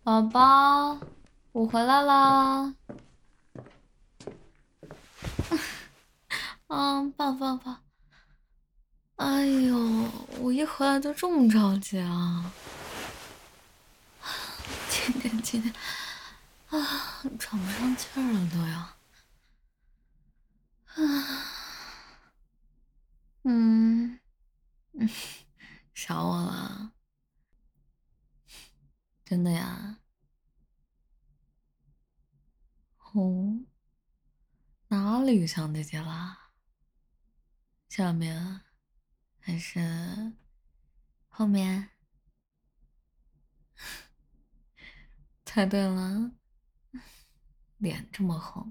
宝宝，我回来啦！抱抱抱！哎呦，我一回来就这么着急啊！今天喘不上气儿了都要。嗯嗯，想我了？真的呀？哦，哪里想姐姐啦？下面还是后面？猜对了，脸这么红。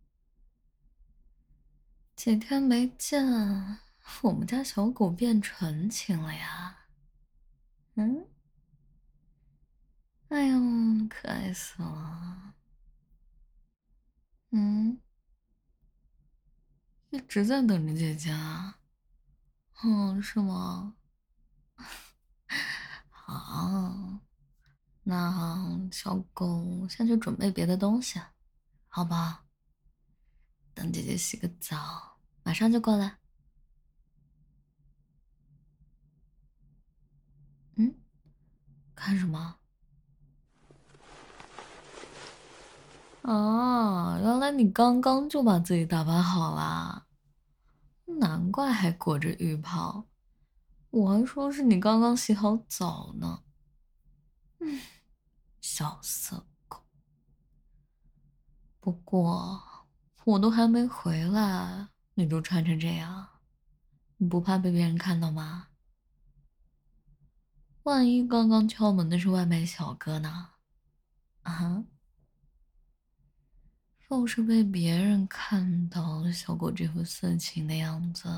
几天没见，我们家小狗变纯情了呀。嗯，哎呦，可爱死了。嗯，一直在等着姐姐啊。是吗？好，那小狗先去准备别的东西，好不好？等姐姐洗个澡，马上就过来。嗯，看什么？哦，原来你刚刚就把自己打扮好啦，难怪还裹着浴袍。我还说是你刚刚洗好澡呢。小色狗。不过我都还没回来，你就穿成这样，你不怕被别人看到吗？万一刚刚敲门的是外卖小哥呢？啊，要是被别人看到了小狗这副色情的样子，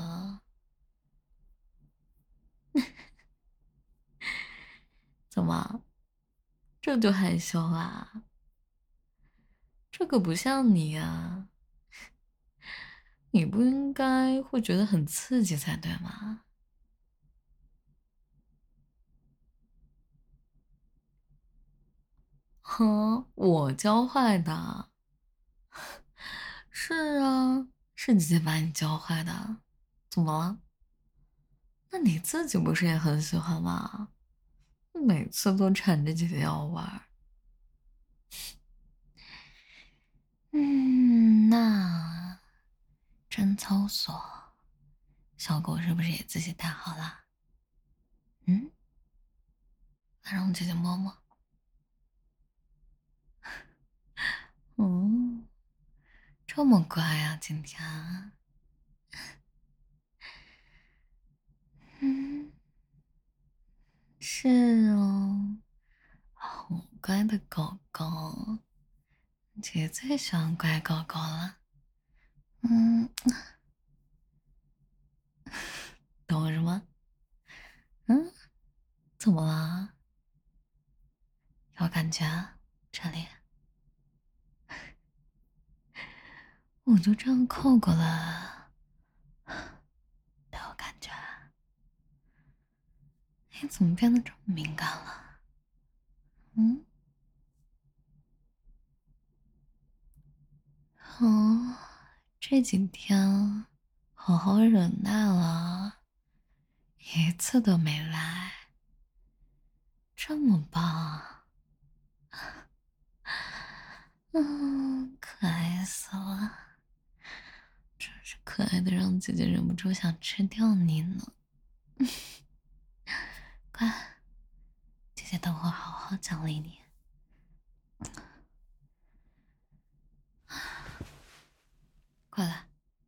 怎么这就害羞啊？这可不像你啊，你不应该会觉得很刺激才对吗？哼，我教坏的。是啊，是姐姐把你教坏的，怎么了？那你自己不是也很喜欢吗？每次都缠着姐姐要玩儿。那贞操所小狗是不是也自己带好了？嗯，来让姐姐摸摸。哦，这么乖呀，今天。嗯，是哦，好乖的狗狗，姐姐最喜欢乖狗狗了。嗯，懂我什么？嗯，怎么了？有感觉啊？这里，我就这样扣过来，都有感觉啊。你怎么变得这么敏感了？嗯，哦，这几天好好忍耐了，一次都没来，这么棒。可爱死了，真是可爱的让姐姐忍不住想吃掉你呢。乖，姐姐等会好好奖励你。快来，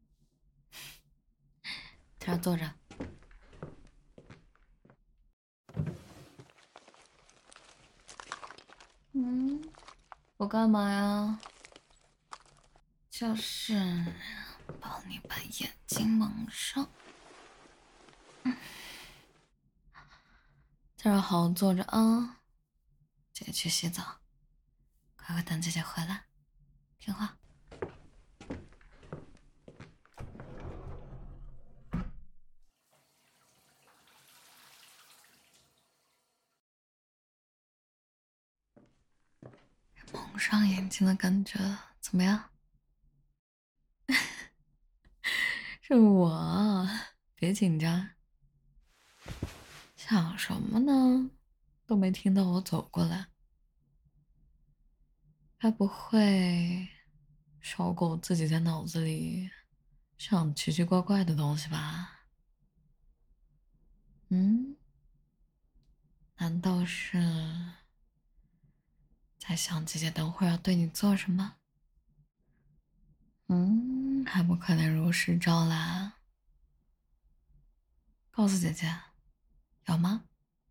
在这儿坐着。嗯，我干嘛呀？就是帮你把眼睛蒙上。在这儿好好坐着啊，姐姐去洗澡，快快等姐姐回来，听话。 蒙上眼睛的感觉，怎么样？是我，别紧张。想什么呢？都没听到我走过来。该不会小狗自己在脑子里想奇奇怪怪的东西吧？嗯，难道是在想姐姐等会儿要对你做什么？还不快点如实招来！告诉姐姐，有吗？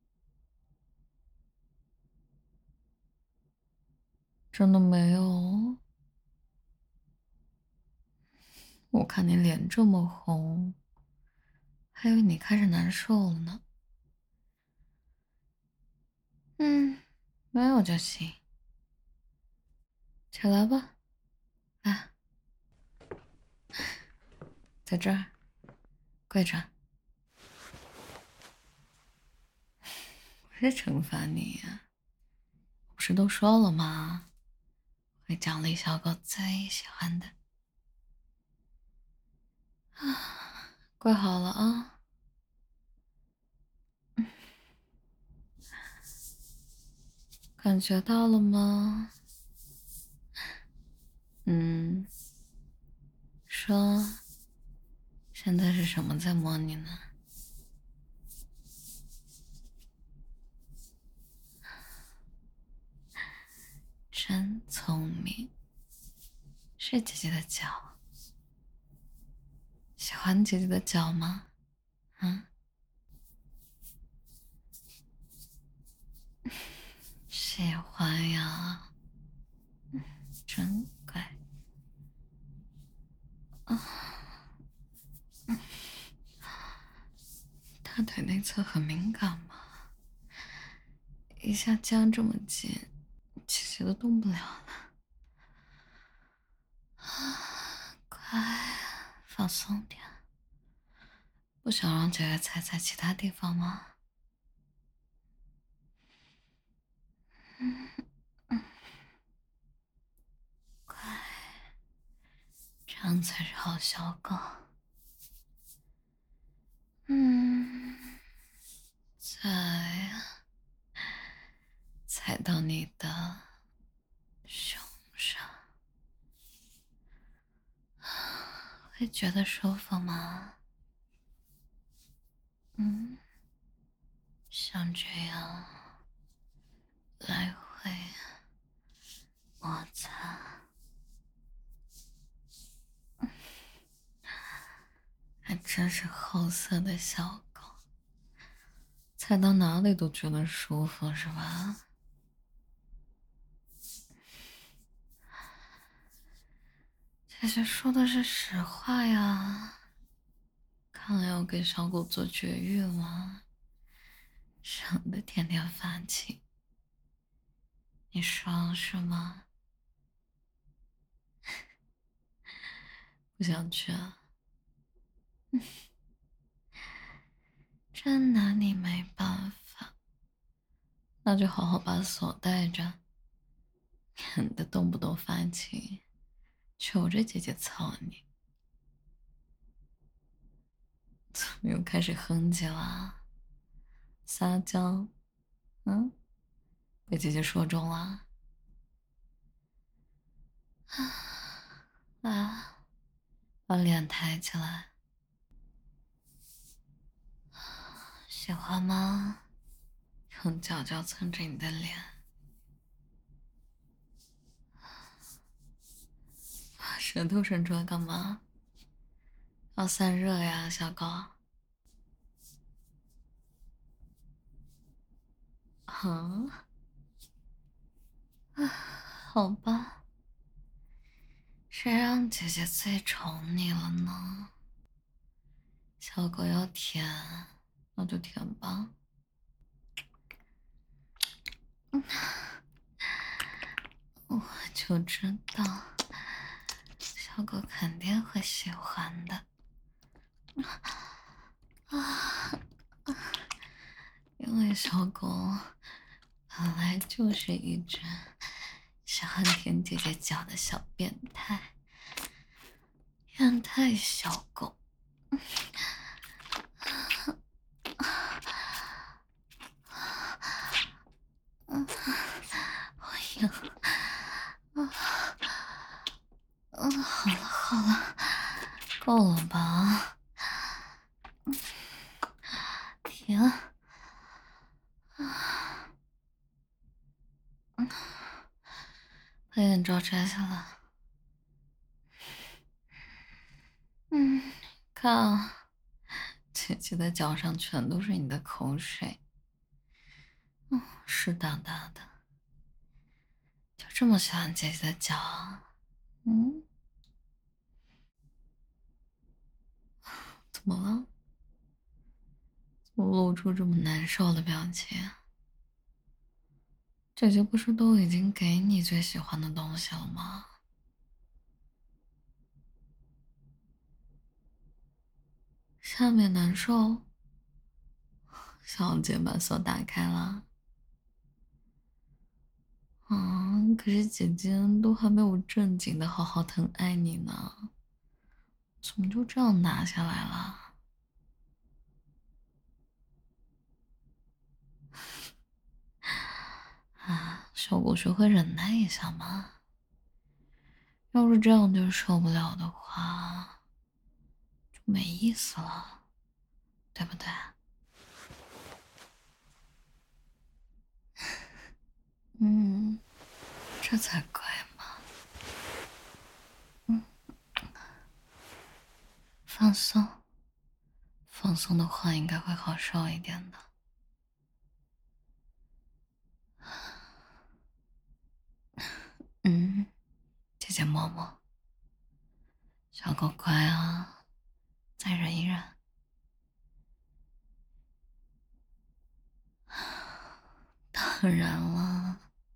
真的没有？我看你脸这么红，还以为你开始难受了呢。没有就行。起来吧，来，在这儿跪着。不是惩罚你呀，不是都说了吗？会奖励小狗最喜欢的。啊，跪好了啊。感觉到了吗？说，现在是什么在摸你呢？真聪明，是姐姐的脚。喜欢姐姐的脚吗？喜欢呀，真乖。大腿内侧很敏感吗？一下夹这么紧，姐姐都动不了了。乖，放松点。不想让姐姐踩在其他地方吗？乖，这样才是好小狗。再踩到你的胸上，会觉得舒服吗？像这样来回摩擦，还真是好色的小狗，踩到哪里都觉得舒服，是吧？姐姐说的是实话呀，看来要给小狗做绝育了，省得天天发情。你说是吗？不想去啊？真拿你没办法，那就好好把锁带着，免得动不动发情，求着姐姐操你。怎么又开始哼唧了？撒娇？被姐姐说中了。啊，把脸抬起来，喜欢吗？用脚脚蹭着你的脸，把舌头伸出来干嘛？要散热呀，小狗。啊，好吧，谁让姐姐最宠你了呢？小狗要舔，那就舔吧。我就知道，小狗肯定会喜欢的。因为小狗本来就是一只喜欢舔姐姐脚的小变态，变态小狗。哎呀，好了好了，够了吧？停。把眼罩摘下来。看啊，姐姐的脚上全都是你的口水，湿哒哒的。就这么喜欢姐姐的脚啊？怎么了？怎么露出这么难受的表情？姐姐不是都已经给你最喜欢的东西了吗？下面难受？小姐把锁打开了。可是姐姐都还没有正经的好好疼爱你呢，怎么就这样拿下来了？小狗学会忍耐一下嘛。要是这样就受不了的话，就没意思了，对不对？这才怪嘛。放松，放松的话应该会好受一点的。姐姐摸摸，小狗乖啊，再忍一忍。当然了，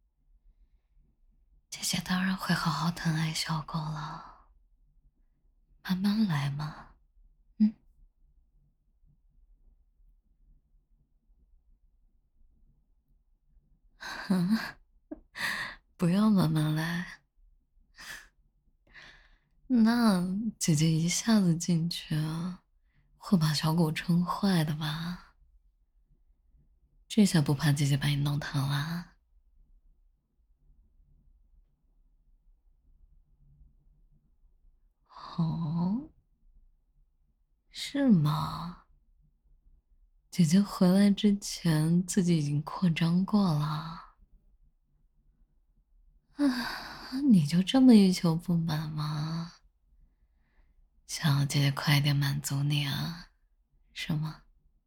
姐姐当然会好好疼爱小狗了，慢慢来嘛。不要慢慢来，那姐姐一下子进去啊，会把小狗撑坏的吧？这下不怕姐姐把你弄疼啦？哦，是吗？姐姐回来之前自己已经扩张过了。你就这么欲求不满吗？想要姐姐快点满足你啊，是吗？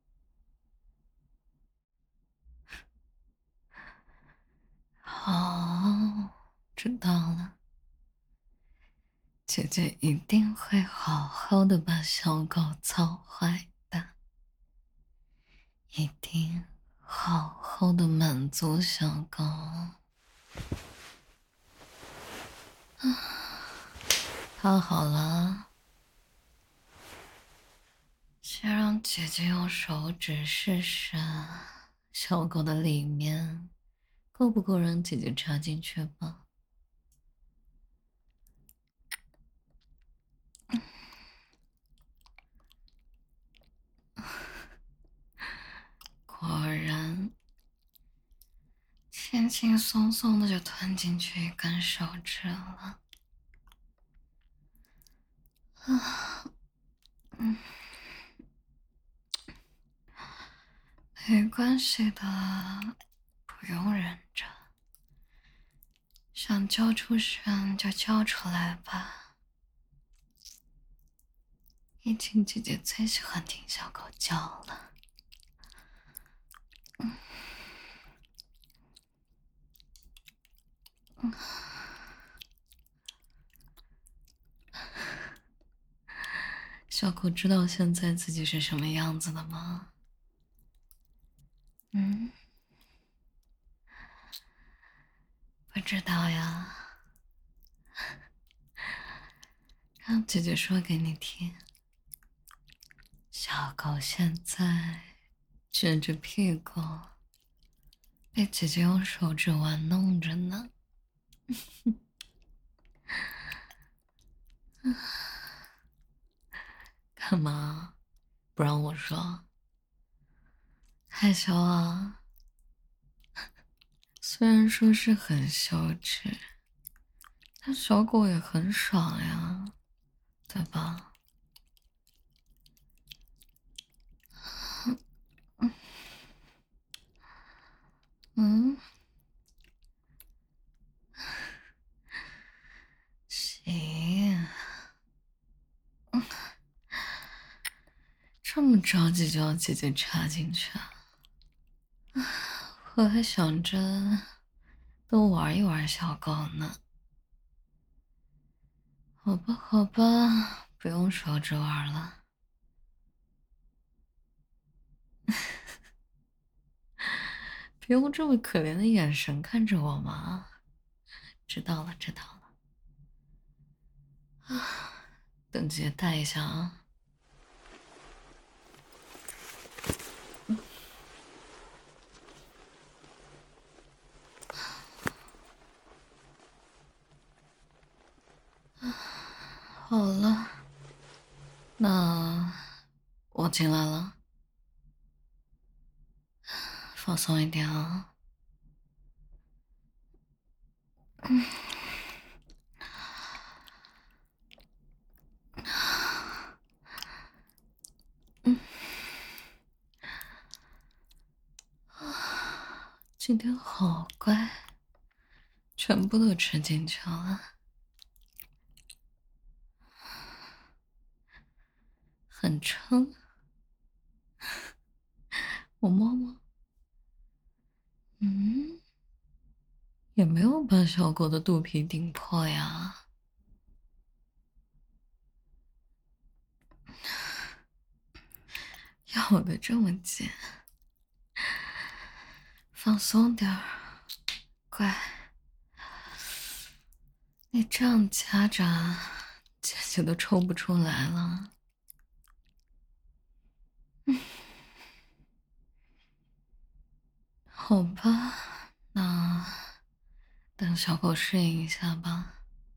好，知道了。姐姐一定会好好的把小狗操坏的，一定好好的满足小狗。躺好了，先让姐姐用手指试试小狗的里面，够不够让姐姐插进去吧？果然，轻轻松松的就吞进去一根手指了。没关系的，不用忍着，想叫出声就叫出来吧。已经姐姐最喜欢听小狗叫了。小狗知道现在自己是什么样子的吗？不知道呀。让姐姐说给你听。小狗现在撅着屁股，被姐姐用手指玩弄着呢。 干嘛不让我说？害羞啊？虽然说是很羞耻，但小狗也很爽呀，对吧？嗯，行，这么着急就要姐姐插进去啊？我还想着多玩一玩小狗呢。好吧，好吧，不用说着玩了。别用这么可怜的眼神看着我嘛。知道了，知道了。啊，等姐姐带一下啊。好了，那我进来了，放松一点啊。今天好乖，全部都吃进去了，很撑。我摸摸，嗯，也没有把小狗的肚皮顶破呀。要的这么紧，放松点儿，乖。你这样夹着，姐姐都抽不出来了。好吧，那等小狗适应一下吧。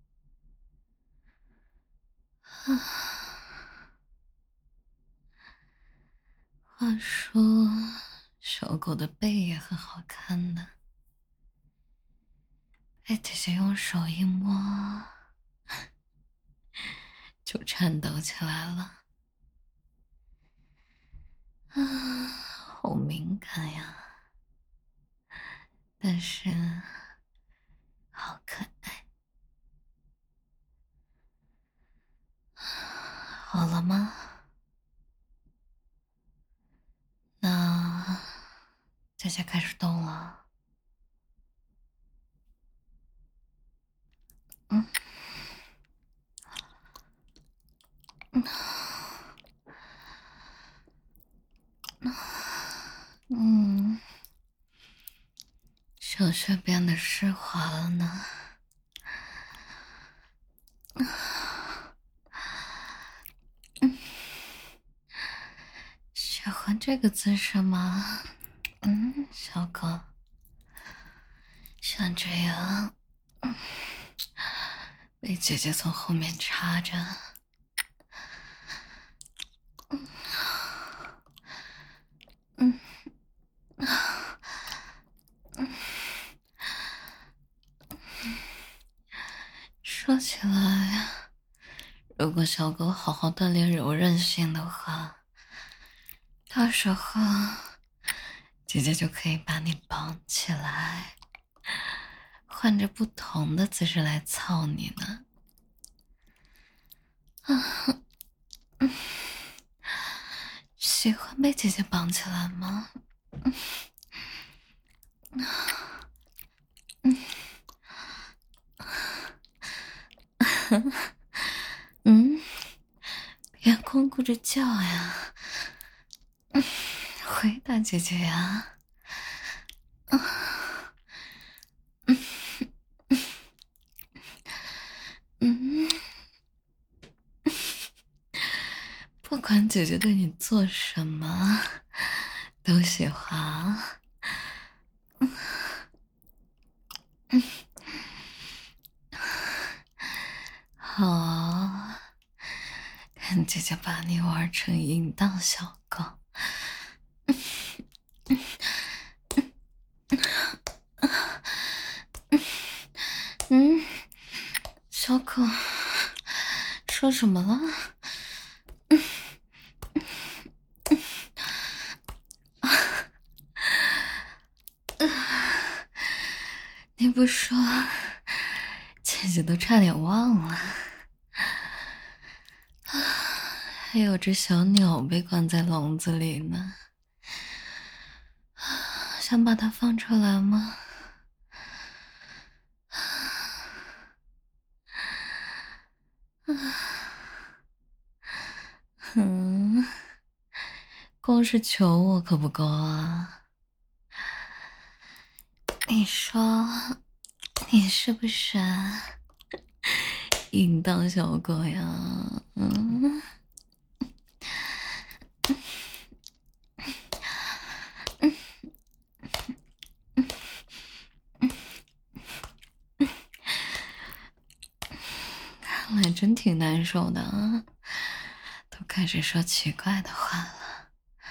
话说，小狗的背也很好看呢，被姐姐用手一摸，就颤抖起来了。啊，好敏感呀，但是好可爱。好了吗？那姐姐开始动了。嗯。嗯，小穴变得湿滑了呢。喜欢这个姿势吗？小狗，像这样，被姐姐从后面插着。说起来，如果小狗好好锻炼柔韧性的话，到时候姐姐就可以把你绑起来，换着不同的姿势来操你呢。喜欢被姐姐绑起来吗？别光顾着叫呀，回答姐姐呀。不管姐姐对你做什么，都喜欢。 好，看姐姐把你玩成淫荡小狗。小狗说什么了？你不说，姐姐都差点忘了。还有只小鸟被关在笼子里呢，想把它放出来吗？光是求我可不够啊！你说，你是不是淫荡小狗呀？看来真挺难受的啊，都开始说奇怪的话了。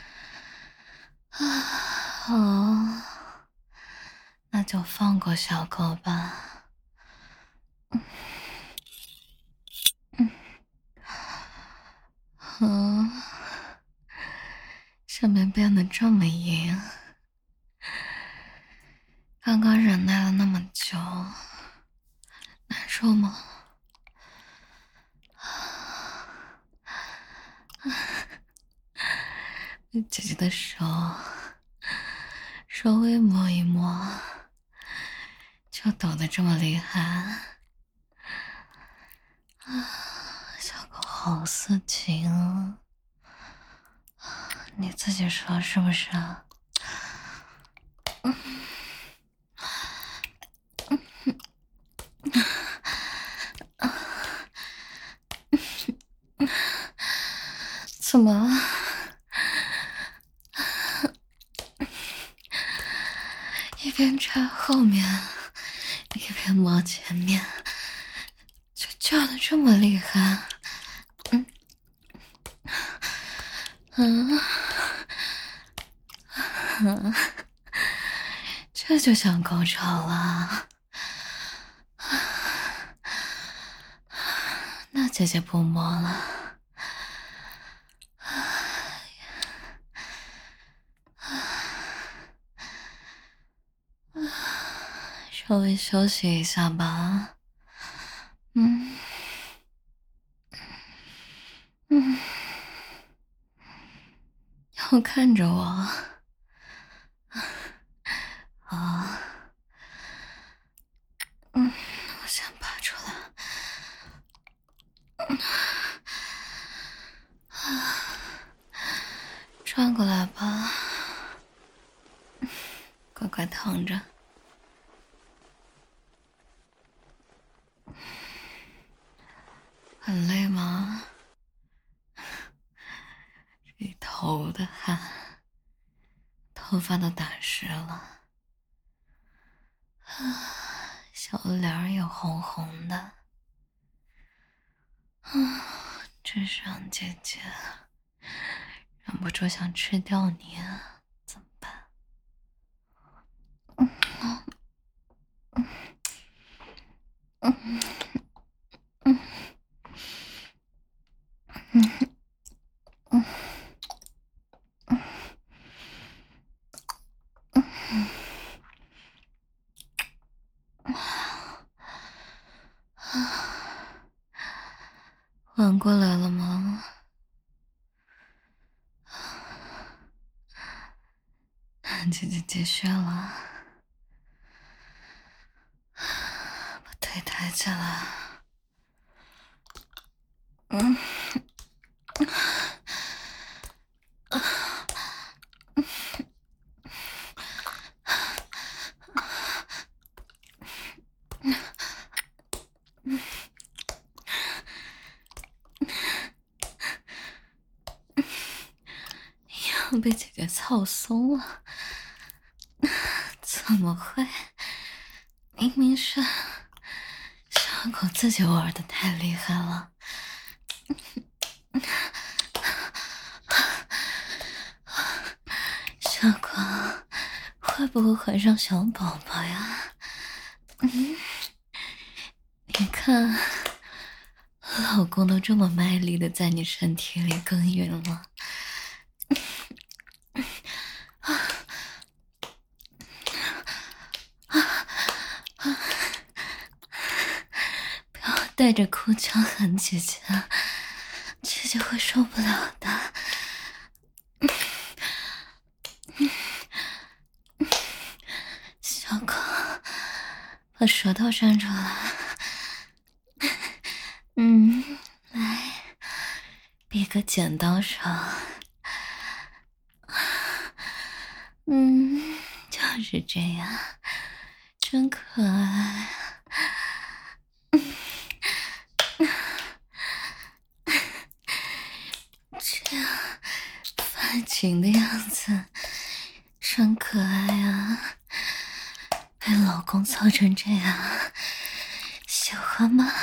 好，那就放过小狗吧。上面变得这么硬，刚刚忍耐了那么久，难受吗？姐姐的手稍微摸一摸，就抖得这么厉害。小狗好色情啊！你自己说是不是啊？怎么了？一边插后面，一边摸前面，就叫得这么厉害。这就像高潮了。那姐姐不摸了。稍微休息一下吧。要看着我。好。我先拔出来。转过来吧，乖乖躺着。很累吗？这头的汗，头发都打湿了，小脸儿也红红的。真是让姐姐忍不住想吃掉你啊，怎么办？缓过来了吗？姐姐继续了，把腿抬起来。要被姐姐操松了，怎么会？明明是小狗自己玩的太厉害了。小狗会不会怀上小宝宝呀？你看，老公都这么卖力的在你身体里耕耘了。不要带着哭腔喊姐姐，姐姐会受不了的。小狗，把舌头伸出来。来，比个剪刀手。就是这样，真可爱。这样发情的样子真可爱啊！被老公操成这样，喜欢吗？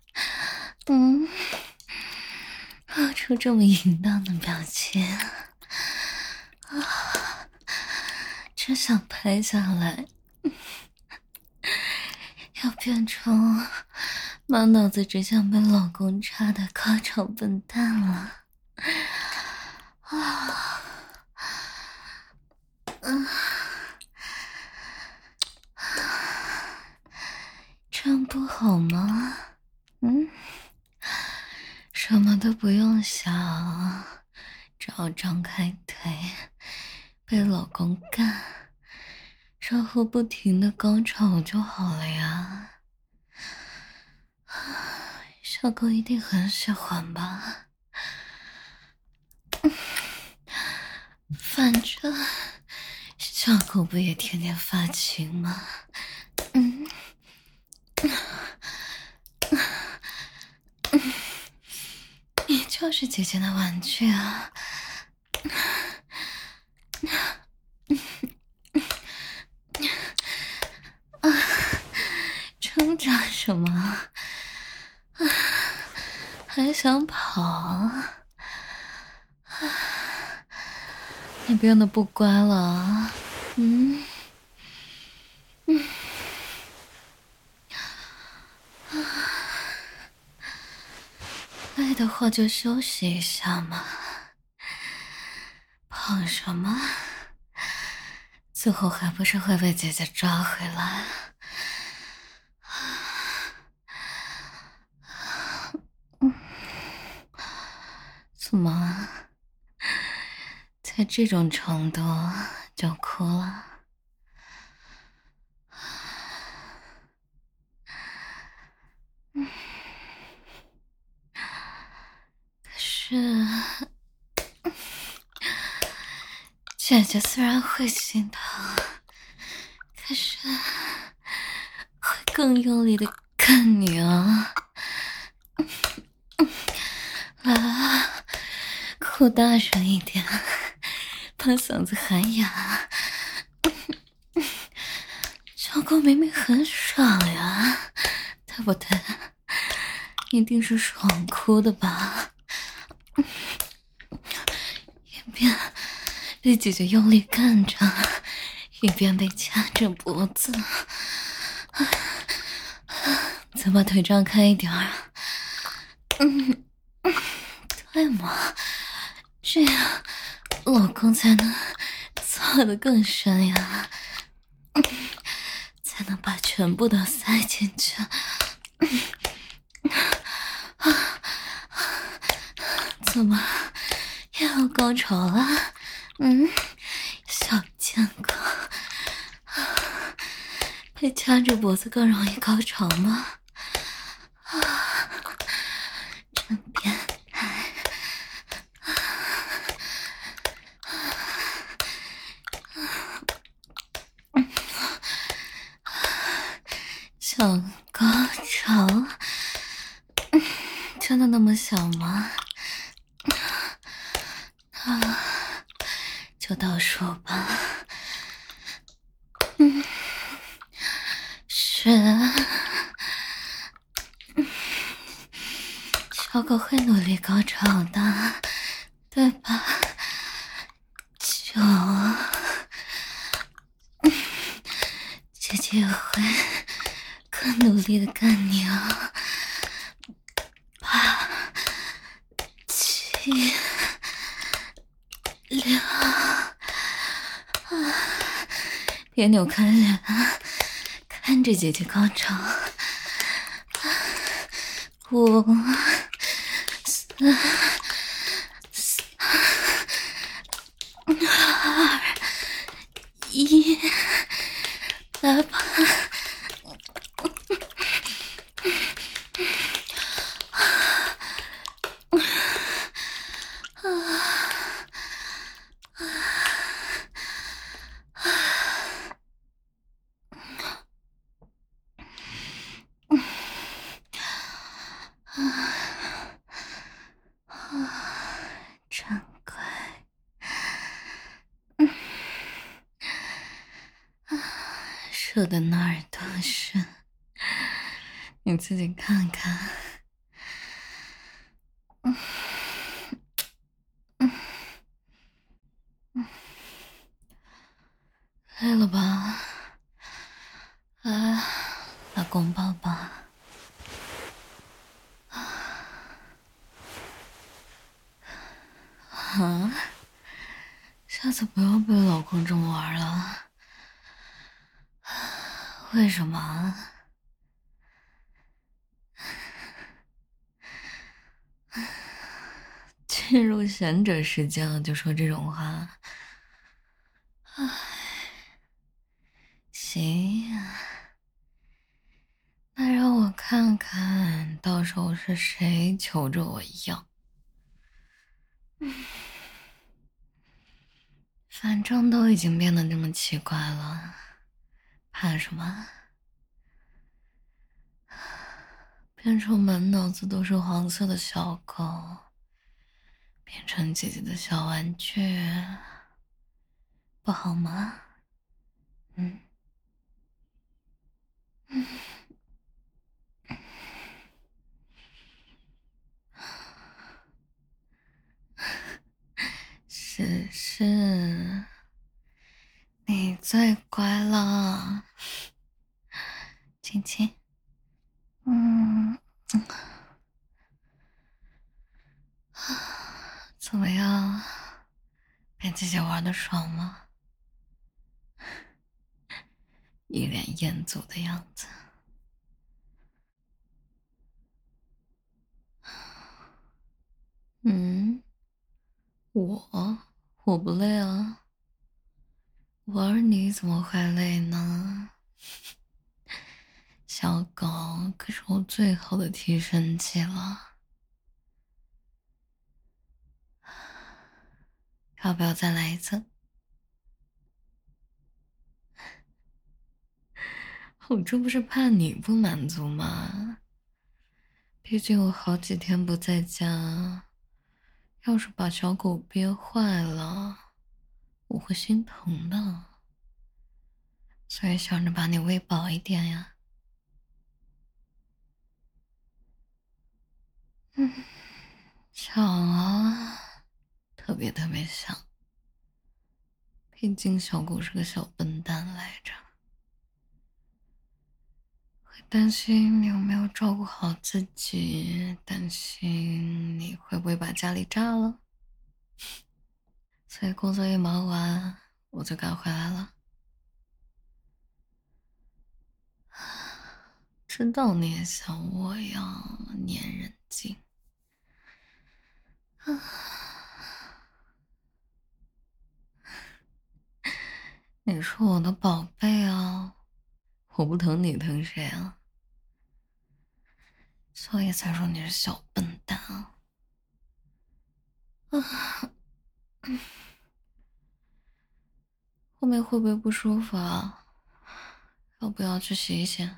露出这么淫荡的表情啊，真想拍下来，要变成满脑子只想被老公插的高潮笨蛋了啊！这样不好吗？什么都不用想，只要张开腿，被老公干，然后不停的高潮就好了呀。小狗一定很喜欢吧？反正小狗不也天天发情吗？你就是姐姐的玩具啊！挣扎什么？还想跑？你变得不乖了？累的话就休息一下嘛。跑什么？最后还不是会被姐姐抓回来？怎么，才这种程度就哭了？可是，姐姐虽然会心疼，可是会更用力的干你啊！来啊，哭大声一点，把嗓子喊哑。小狗明明很爽呀，对不对？一定是爽哭的吧？一边被姐姐用力干着，一边被掐着脖子。再把腿张开一点儿。对嘛，这样老公才能操得更深呀，才能把全部都塞进去。怎么又要高潮了？小贱狗，被掐着脖子更容易高潮吗？真变态！想高潮，真的那么想吗？就倒数吧。10、 小狗会努力高潮的，对吧？就姐姐也会更努力的干你啊！8、7、6，别扭开脸了，看着姐姐高潮。5、4、2、1，来吧！真乖，射的哪儿都是，你自己看看。累了吧？来，老公抱抱。啊，下次不要被老公这么玩了。为什么？进入贤者时间了就说这种话？唉，行呀，那让我看看到时候是谁求着我要。反正都已经变得这么奇怪了，怕什么？变成满脑子都是黄色的小狗，变成姐姐的小玩具，不好吗？是，你最乖了，亲亲。怎么样？被姐姐玩的爽吗？一脸厌足的样子。我不累啊，玩你怎么会累呢？小狗可是我最好的提神剂了，要不要再来一次？我这不是怕你不满足吗？毕竟我好几天不在家，要是把小狗憋坏了，我会心疼的。所以想着把你喂饱一点呀。想啊，特别特别想。毕竟小狗是个小笨蛋来着，会担心你有没有照顾好自己，担心你会不会把家里炸了。所以工作一忙完，我就赶回来了。知道你也像我一样粘人精。你是我的宝贝啊，我不疼你疼谁啊？所以才说你是小笨蛋啊！后面会不会不舒服啊？要不要去洗一洗？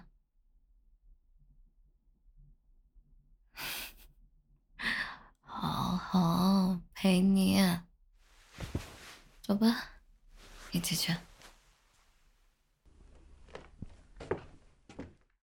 好好陪你，走吧，一起去。